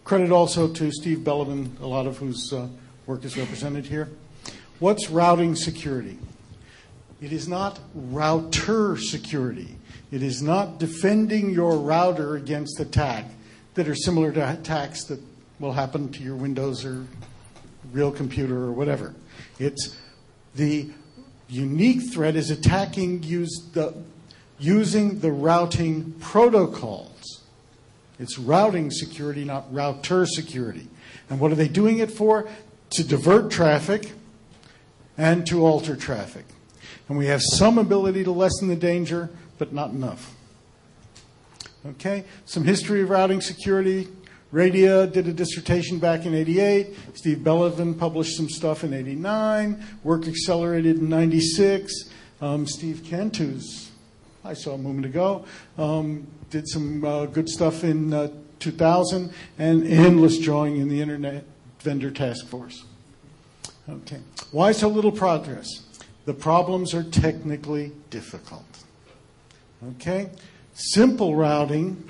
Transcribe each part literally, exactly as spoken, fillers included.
Credit also to Steve Belevan, a lot of whose uh, work is represented here. What's routing security? It is not router security. It is not defending your router against attack that are similar to attacks that will happen to your Windows or real computer or whatever. It's the unique threat is attacking use the, using the routing protocols. It's routing security, not router security. And what are they doing it for? To divert traffic and to alter traffic. And we have some ability to lessen the danger, but not enough. Okay, some history of routing security. Radia did a dissertation back in eighty-eight. Steve Belevan published some stuff in eighty-nine. Work accelerated in ninety-six. Um, Steve Kent, who's I saw a moment ago, um, did some uh, good stuff in uh, two thousand, and endless drawing in the Internet Vendor Task Force. Okay, why so little progress? The problems are technically difficult. Okay, simple routing,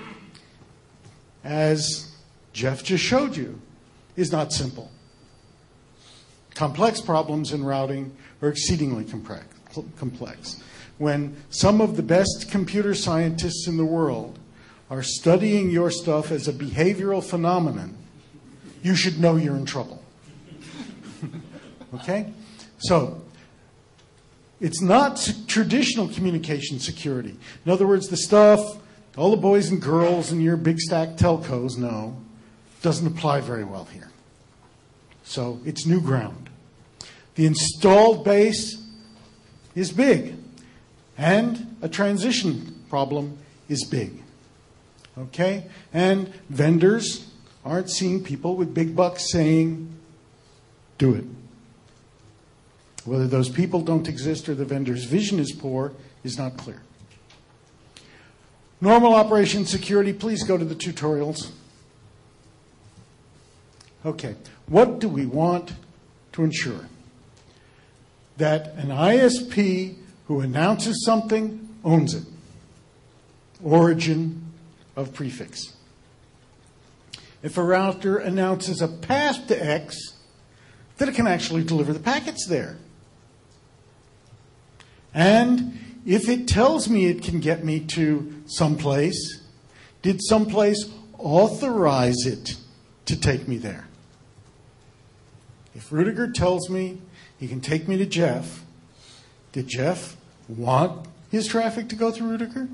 as Jeff just showed you, is not simple. Complex problems in routing are exceedingly complex. When some of the best computer scientists in the world are studying your stuff as a behavioral phenomenon, you should know you're in trouble. Okay? So, it's not traditional communication security. In other words, the stuff all the boys and girls in your big stack telcos know doesn't apply very well here. So it's new ground. The installed base is big, and a transition problem is big. Okay? And vendors aren't seeing people with big bucks saying, do it. Whether those people don't exist or the vendor's vision is poor is not clear. Normal operation security, please go to the tutorials. Okay, what do we want to ensure? That an I S P who announces something owns it. Origin of prefix. If a router announces a path to X, that it can actually deliver the packets there. And if it tells me it can get me to someplace, did someplace authorize it to take me there? If Rudiger tells me he can take me to Jeff, did Jeff want his traffic to go through Rudiger?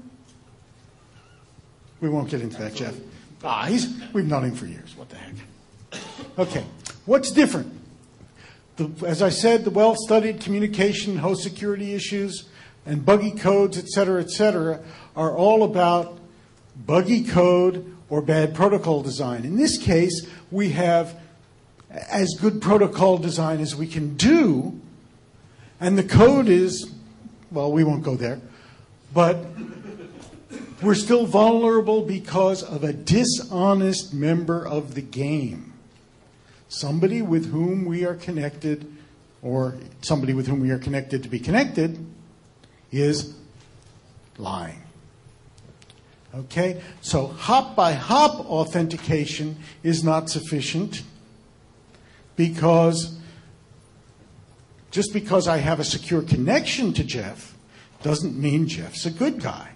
We won't get into that, Jeff. Ah, he's, we've known him for years. What the heck? Okay, what's different? The, as I said, the well-studied communication, host security issues, and buggy codes, et cetera, et cetera, are all about buggy code or bad protocol design. In this case, we have as good protocol design as we can do, and the code is, well, we won't go there, but we're still vulnerable because of a dishonest member of the game. Somebody with whom we are connected, or somebody with whom we are connected to be connected, is lying. Okay? So hop-by-hop authentication is not sufficient because just because I have a secure connection to Jeff doesn't mean Jeff's a good guy.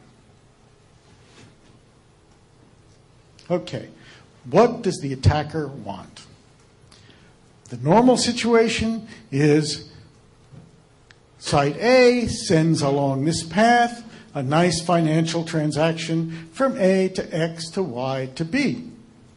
Okay. What does the attacker want? The normal situation is Site A sends along this path a nice financial transaction from A to X to Y to B.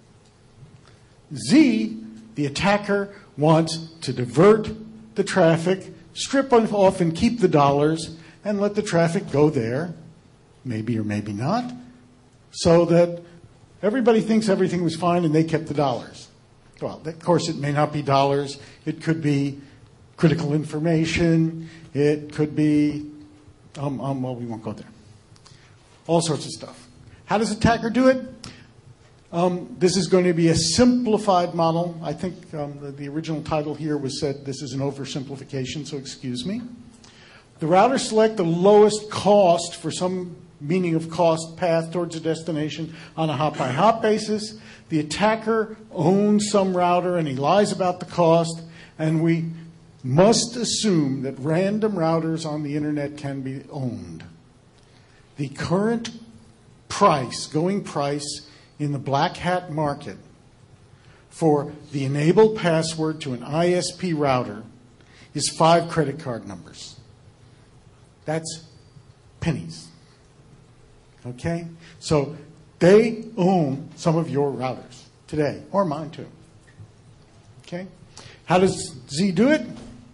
Z, the attacker, wants to divert the traffic, strip off and keep the dollars, and let the traffic go there, maybe or maybe not, so that everybody thinks everything was fine and they kept the dollars. Well, of course, it may not be dollars. It could be critical information. It could be, um, um, well, we won't go there. All sorts of stuff. How does attacker do it? Um, this is going to be a simplified model. I think um, the, the original title here was said this is an oversimplification, so excuse me. The router select the lowest cost for some meaning of cost path towards a destination on a hop-by-hop basis. The attacker owns some router and he lies about the cost, and we must assume that random routers on the internet can be owned. The current price, going price in the black hat market for the enabled password to an I S P router is five credit card numbers. That's pennies. Okay? So they own some of your routers today, or mine too. Okay? How does Z do it?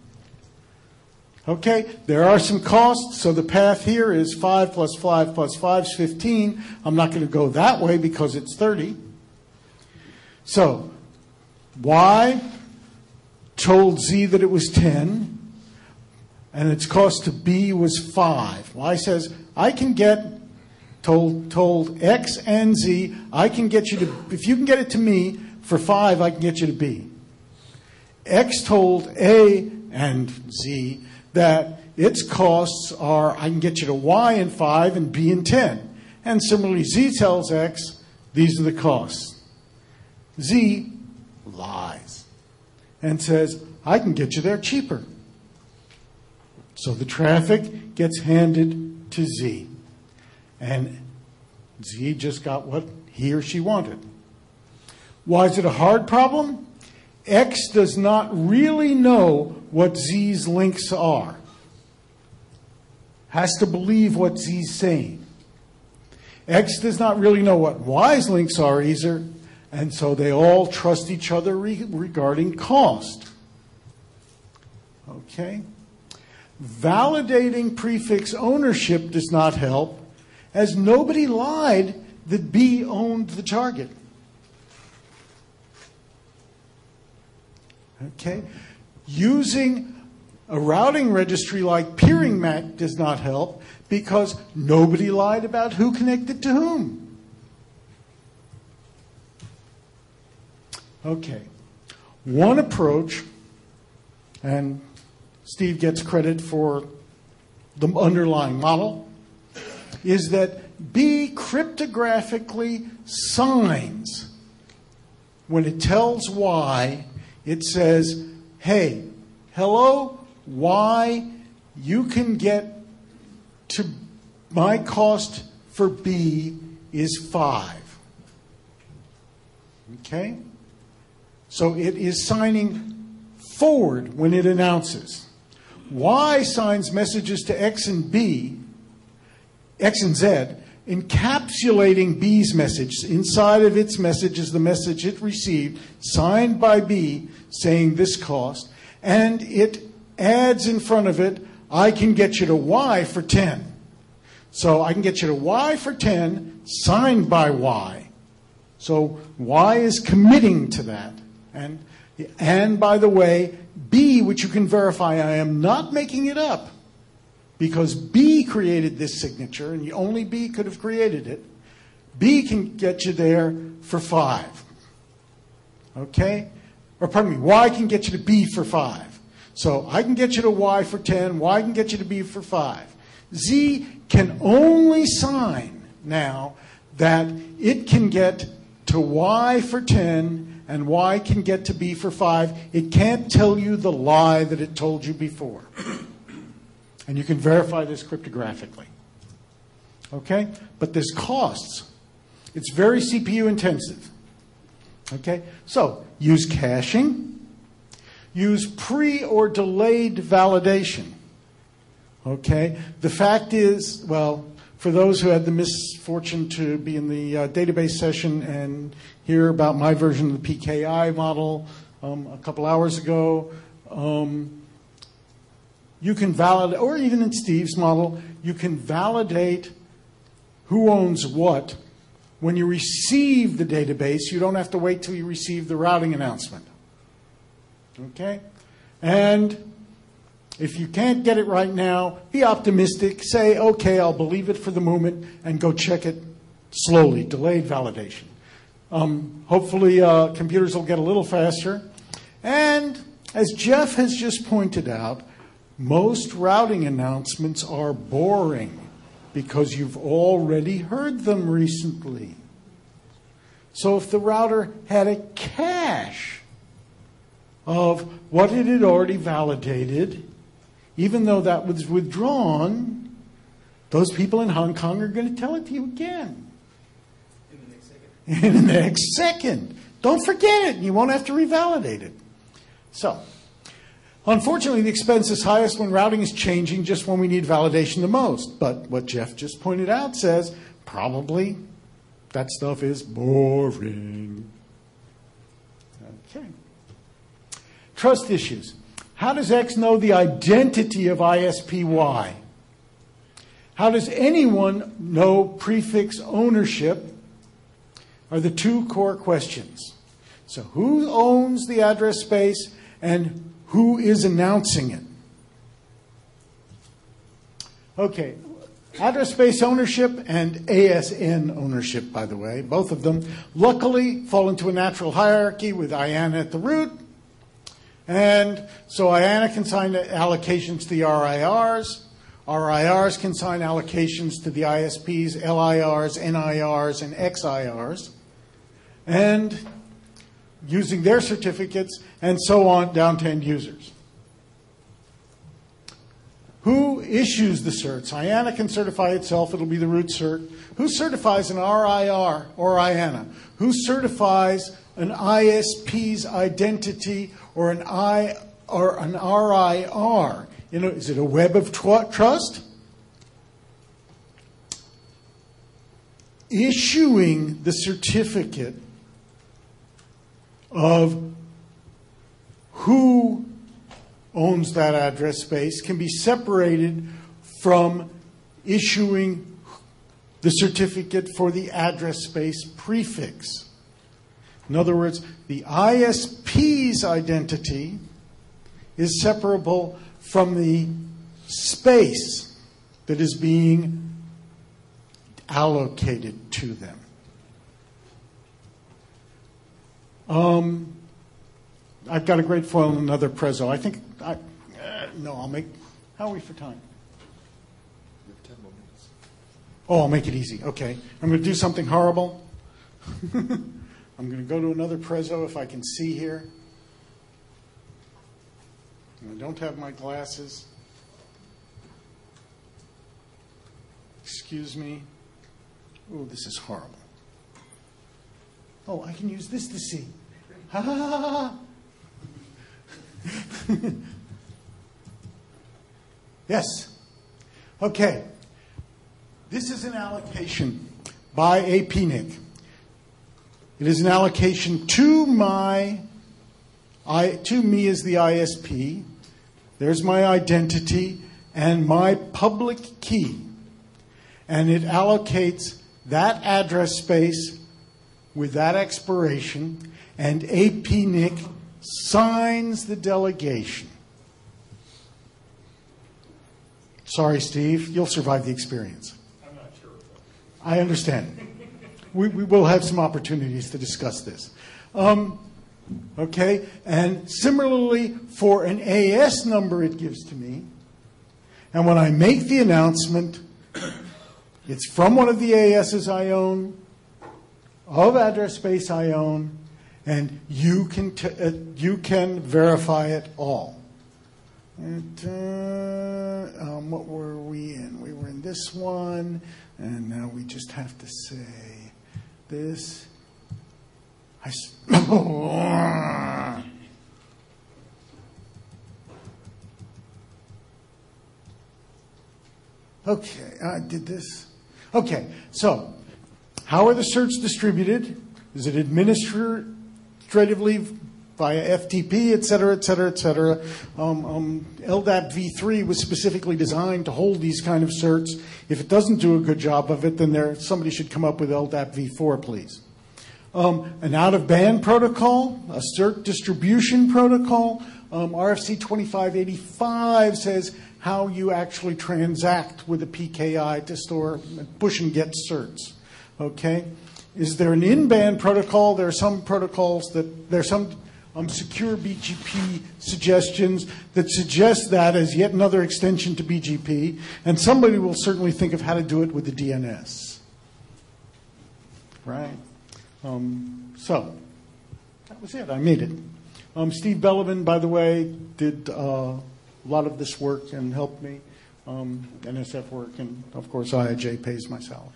Okay, there are some costs, so the path here is five plus five plus five is fifteen. I'm not going to go that way because it's thirty. So, Y told Z that it was ten, and its cost to B was five. Y says, I can get, told, told X and Z, I can get you to, if you can get it to me for five, I can get you to B. X told A and Z that its costs are, I can get you to Y in five and B in ten. And similarly, Z tells X, these are the costs. Z lies and says, I can get you there cheaper. So the traffic gets handed to Z. And Z just got what he or she wanted. Why is it a hard problem? X does not really know what Z's links are. Has to believe what Z's saying. X does not really know what Y's links are either, and so they all trust each other re- regarding cost. Okay? Validating prefix ownership does not help, as nobody lied that B owned the target. Okay? Using a routing registry like Peering Mac does not help because nobody lied about who connected to whom. Okay. One approach, and Steve gets credit for the underlying model, is that B cryptographically signs when it tells Y. It says, hey, hello, Y, you can get to, my cost for B is five. Okay? So it is signing forward when it announces. Y signs messages to X and B, X and Z, encapsulating B's message. Inside of its message is the message it received, signed by B, saying this cost, and it adds in front of it, I can get you to Y for ten. So I can get you to Y for ten, signed by Y. So Y is committing to that. And, and by the way, B, which you can verify, I am not making it up, because B created this signature, and only B could have created it. B can get you there for five. Okay? Or pardon me, Y can get you to B for five. So I can get you to Y for ten, Y can get you to B for five. Z can only sign now that it can get to Y for ten and Y can get to B for five. It can't tell you the lie that it told you before. And you can verify this cryptographically. Okay? But there's costs. It's very C P U intensive. Okay? So, use caching. Use pre or delayed validation. Okay? The fact is, well, for those who had the misfortune to be in the uh, database session and hear about my version of the P K I model um, a couple hours ago, um, you can validate, or even in Steve's model, you can validate who owns what. When you receive the database, you don't have to wait till you receive the routing announcement. Okay? And if you can't get it right now, be optimistic. Say, okay, I'll believe it for the moment, and go check it slowly, delayed validation. Um, hopefully, uh, computers will get a little faster. And as Jeff has just pointed out, most routing announcements are boring. because you've already heard them recently. So if the router had a cache of what it had already validated, even though that was withdrawn, those people in Hong Kong are going to tell it to you again. In the next second. In the next second. Don't forget it, and you won't have to revalidate it. So, unfortunately, the expense is highest when routing is changing just when we need validation the most. But what Jeff just pointed out says, probably that stuff is boring. Okay. Trust issues. How does X know the identity of I S P Y? How does anyone know prefix ownership? Are the two core questions. So who owns the address space and who is announcing it? Okay, address space ownership and A S N ownership, by the way, both of them luckily fall into a natural hierarchy with I A N A at the root. And so I A N A can sign allocations to the R I Rs. R I Rs can sign allocations to the I S Ps, L I Rs, N I Rs, and X I Rs. And using their certificates, and so on down to end users. Who issues the certs? I A N A can certify itself. It'll be the root cert. Who certifies an R I R or I A N A? Who certifies an I S P's identity or an I or an R I R? You know, is it a web of tr- trust? Issuing the certificate of who owns that address space can be separated from issuing the certificate for the address space prefix. In other words, the I S P's identity is separable from the space that is being allocated to them. Um, I've got a great foil and another prezzo. I think, I, uh, no, I'll make, how are we for time? You have ten more minutes. Oh, I'll make it easy. Okay. I'm going to do something horrible. I'm going to go to another prezzo if I can see here. And I don't have my glasses. Excuse me. Oh, this is horrible. Oh, I can use this to see. Ha ha ha ha. Yes. Okay. This is an allocation by a P N I C. It is an allocation to my, I, to me as the I S P. There's my identity and my public key. And it allocates that address space with that expiration, and a P N I C signs the delegation. Sorry, Steve, you'll survive the experience. I'm not sure. I understand. we, we will have some opportunities to discuss this. Um, okay, and similarly, for an A S number it gives to me, and when I make the announcement, it's from one of the A Ss I own, of address space I own, and you can t- uh, you can verify it all. And, uh, um, what were we in? We were in this one, and now we just have to say this. I s- okay, I did this. Okay, so how are the certs distributed? Is it administratively via F T P, et cetera, et cetera, et cetera? Um, um, L D A P v three was specifically designed to hold these kind of certs. If it doesn't do a good job of it, then there somebody should come up with L D A P v four, please. Um, an out-of-band protocol, a cert distribution protocol. Um, R F C twenty-five eighty-five says how you actually transact with a P K I to store, push and get certs. Okay? Is there an in-band protocol? There are some protocols that, there are some um, secure B G P suggestions that suggest that as yet another extension to B G P, and somebody will certainly think of how to do it with the D N S. Right? Um, so, that was it. I made it. Um, Steve Bellman, by the way, did uh, a lot of this work and helped me. Um, N S F work, and of course I I J pays my salary.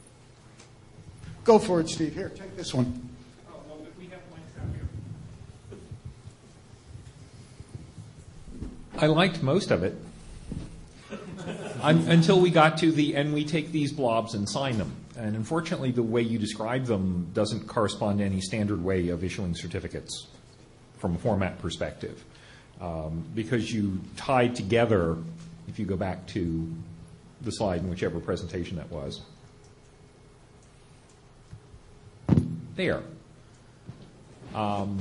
Go for it, Steve. Here, take this one. Oh, well, we have blanks out here. I liked most of it Un- until we got to the, and we take these blobs and sign them. And unfortunately, the way you describe them doesn't correspond to any standard way of issuing certificates from a format perspective. Um, because you tied together, if you go back to the slide in whichever presentation that was, there. Um,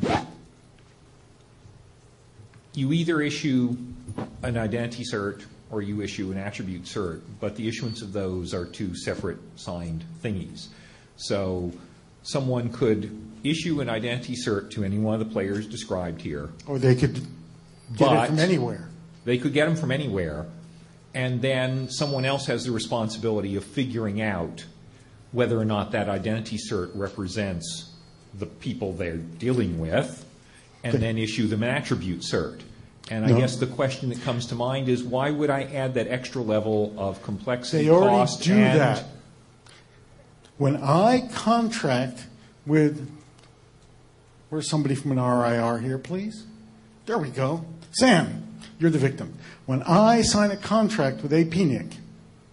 you either issue an identity cert or you issue an attribute cert, but the issuance of those are two separate signed thingies. So someone could issue an identity cert to any one of the players described here. Or they could get But it from anywhere. They could get them from anywhere, and then someone else has the responsibility of figuring out whether or not that identity cert represents the people they're dealing with, and then issue them an attribute cert. And I No. guess the question that comes to mind is, why would I add that extra level of complexity, They already cost, do and that. When I contract with, where's somebody from an R I R here, please? There we go. Sam, you're the victim. When I sign a contract with A P N I C,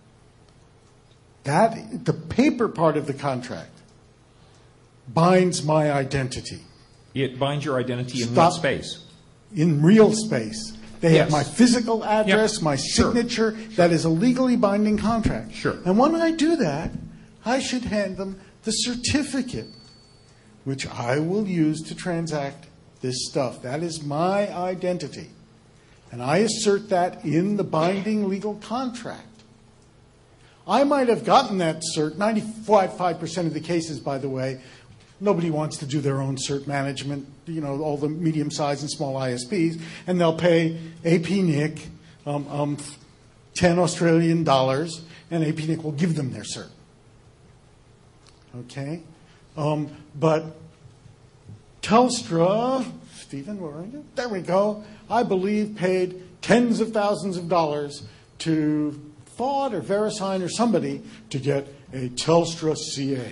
that, the paper part of the contract binds my identity it binds your identity in Stop. what space? in real space. They Yes. have my physical address, Yep. my Sure. signature. That is a legally binding contract. Sure. And when I do that, I should hand them the certificate, which I will use to transact this stuff. That is my identity. And I assert that in the binding legal contract. I might have gotten that cert, ninety-five percent of the cases, by the way, nobody wants to do their own cert management, you know, all the medium-sized and small I S Ps, and they'll pay A P N I C um, um, ten Australian dollars, and A P N I C will give them their cert. Okay? Um, but Telstra, Stephen, where are you? There we go. I believe paid tens of thousands of dollars to Thought or VeriSign or somebody to get a Telstra C A.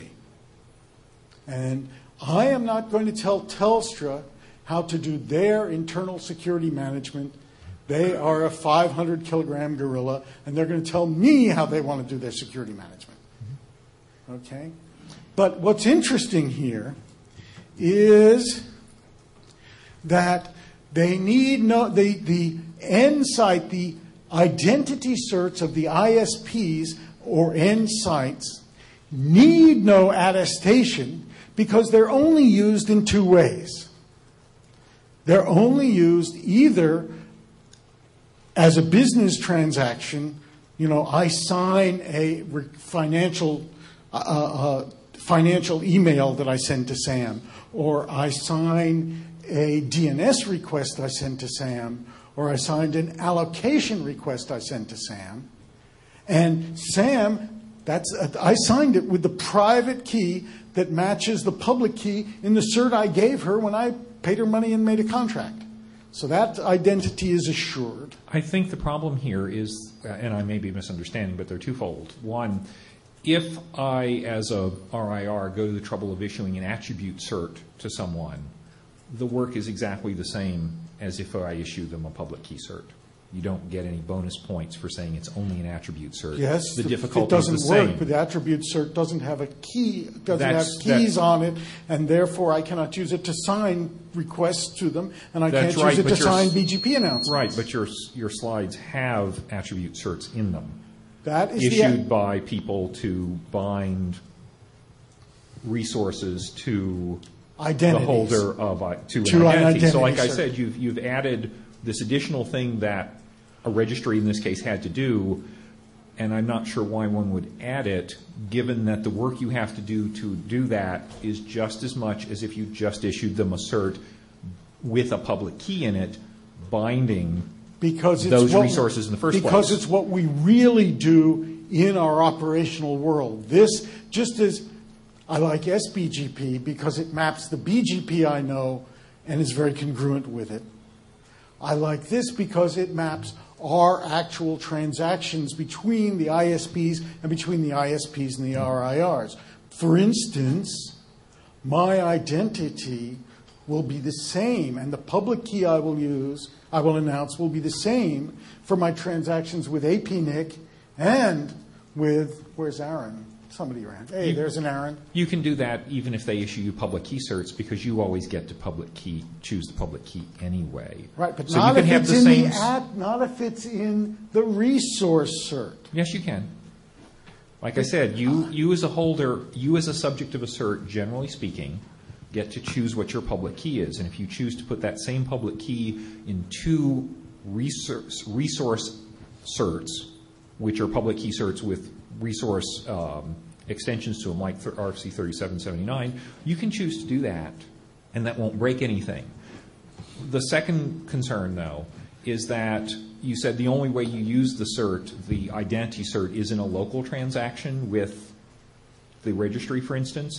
And I am not going to tell Telstra how to do their internal security management. They are a five hundred kilogram gorilla, and they're going to tell me how they want to do their security management. Okay? But what's interesting here is that they need no, the, the end site, the identity certs of the I S Ps or end sites need no attestation because they're only used in two ways. They're only used either as a business transaction, you know, I sign a financial uh, uh, financial email that I send to Sam, or I sign a D N S request I send to Sam, or I signed an allocation request I sent to Sam. And Sam, that's I signed it with the private key that matches the public key in the cert I gave her when I paid her money and made a contract. So that identity is assured. I think the problem here is, uh, and I may be misunderstanding, but they're twofold. One, if I, as a R I R, go to the trouble of issuing an attribute cert to someone, the work is exactly the same as if I issue them a public key cert. You don't get any bonus points for saying it's only an attribute cert. Yes, the the, difficulty it doesn't is the work, same. but the attribute cert doesn't have a key, doesn't That's- have keys that- on it, and therefore I cannot use it to sign requests to them, and I That's can't right, use it but to you're sign s- B G P announcements. Right, but your your slides have attribute certs in them, That is issued the, by people to bind resources to Identities. the holder of uh, to, To an an identity. So, like identity I cert. said, you've you've added this additional thing that a registry in this case had to do, and I'm not sure why one would add it, given that the work you have to do to do that is just as much as if you just issued them a cert with a public key in it binding because it's those what, resources in the first because place. it's what we really do in our operational world. This, just as I like S B G P because it maps the B G P I know and is very congruent with it. I like this because it maps our actual transactions between the I S Ps and between the I S Ps and the R I Rs. For instance, my identity will be the same, and the public key I will use, I will announce, will be the same for my transactions with A P N I C and with, where's Aaron? Somebody around. Hey, You- there's an Aaron. You can do that even if they issue you public key certs because you always get to public key, choose the public key anyway. Right, but so not you can if have it's the in same. the ad, not if it's in the resource cert. Yes, you can. Like I said, you, you as a holder, you as a subject of a cert, generally speaking, get to choose what your public key is. And if you choose to put that same public key in two resource, resource certs, which are public key certs with resource um, extensions to them, like R F C thirty-seven seventy-nine, you can choose to do that, and that won't break anything. The second concern, though, is that you said the only way you use the cert, the identity cert, is in a local transaction with the registry, for instance.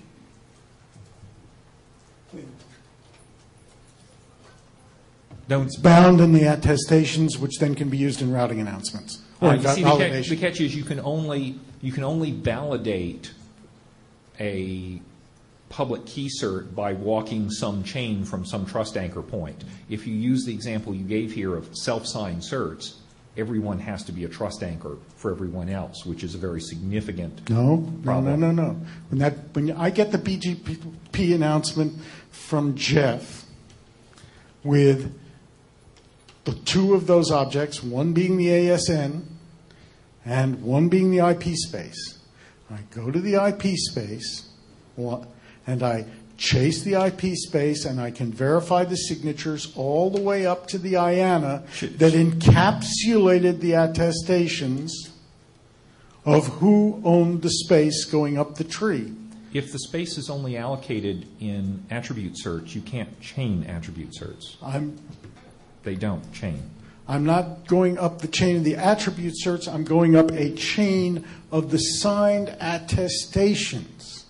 Don't It's bound in the attestations, which then can be used in routing announcements. Or Uh, in you see, the, catch, validation. the catch is you can only you can only validate a public key cert by walking some chain from some trust anchor point. If you use the example you gave here of self-signed certs, everyone has to be a trust anchor for everyone else, which is a very significant No, no, no, problem. no, no. When that when I get the B G P announcement from Jeff with the two of those objects, one being the A S N and one being the I P space. I go to the I P space and I chase the I P space and I can verify the signatures all the way up to the I A N A that encapsulated the attestations of who owned the space going up the tree. If the space is only allocated in attribute certs, you can't chain attribute certs. I'm They don't chain. I'm not going up the chain of the attribute certs. I'm going up a chain of the signed attestations.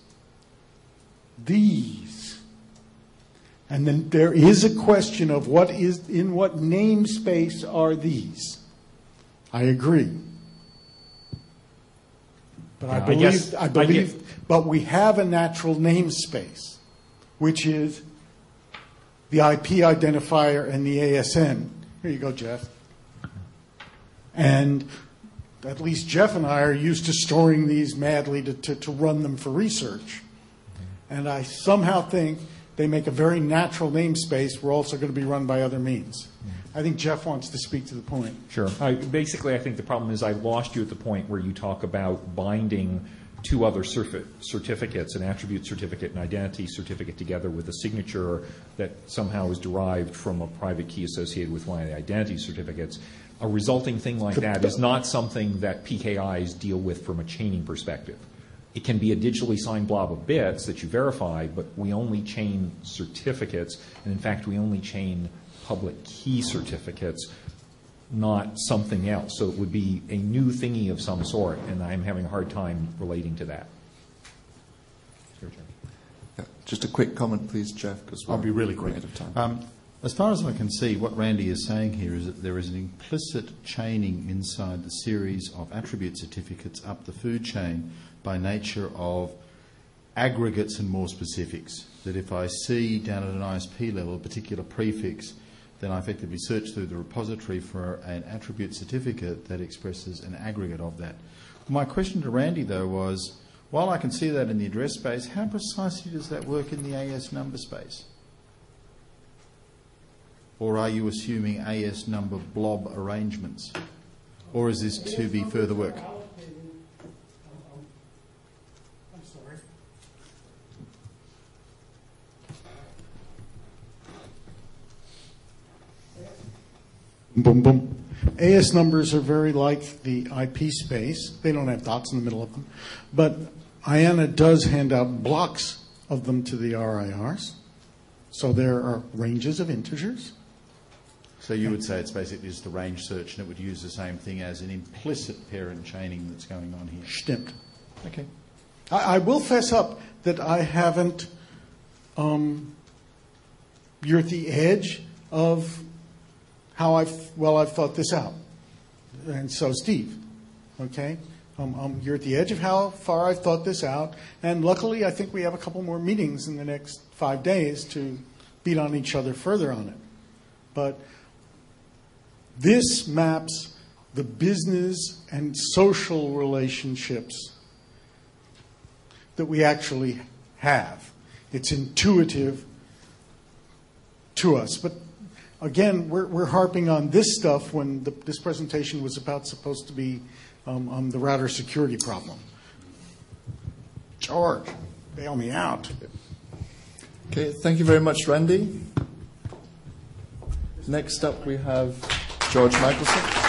These. And then there is a question of what is in what namespace are these. I agree. But I Yeah, I believe, guess- I I believe, get- but we have a natural namespace, which is the I P identifier and the A S N. Here you go, Jeff. And at least Jeff and I are used to storing these madly to, to, to run them for research. And I somehow think they make a very natural namespace. We're also going to be run by other means. I think Jeff wants to speak to the point. Sure. I, basically, I think the problem is I lost you at the point where you talk about binding two other certi- certificates, an attribute certificate and identity certificate together with a signature that somehow is derived from a private key associated with one of the identity certificates. A resulting thing like that is not something that P K Is deal with from a chaining perspective. It can be a digitally signed blob of bits that you verify, but we only chain certificates, and in fact, we only chain public key certificates, not something else. So it would be a new thingy of some sort, and I'm having a hard time relating to that. Sure, Chair. Yeah, just a quick comment, please, Jeff, because I'll be really running quick. out of time. Um, as far as I can see, what Randy is saying here is that there is an implicit chaining inside the series of attribute certificates up the food chain by nature of aggregates and more specifics. That if I see down at an I S P level a particular prefix, then I effectively search through the repository for an attribute certificate that expresses an aggregate of that. My question to Randy, though, was, while I can see that in the address space, how precisely does that work in the A S number space? Or are you assuming A S number blob arrangements? Or is this to be further work? I'm sorry. Boom, boom. A S numbers are very like the I P space. They don't have dots in the middle of them. But I A N A does hand out blocks of them to the R I Rs. So there are ranges of integers. So you would say it's basically just a range search, and it would use the same thing as an implicit parent chaining that's going on here. Stimmt. Okay. I, I will fess up that I haven't, um, you're at the edge of how I've, well, I've thought this out. And so Steve, okay? Um, um, you're at the edge of how far I've thought this out. And luckily, I think we have a couple more meetings in the next five days to beat on each other further on it. But this maps the business and social relationships that we actually have. It's intuitive to us. But again, we're, we're harping on this stuff when the, this presentation was about supposed to be um, um, the router security problem. George, bail me out. Okay, thank you very much, Randy. Next up, we have George Michelson.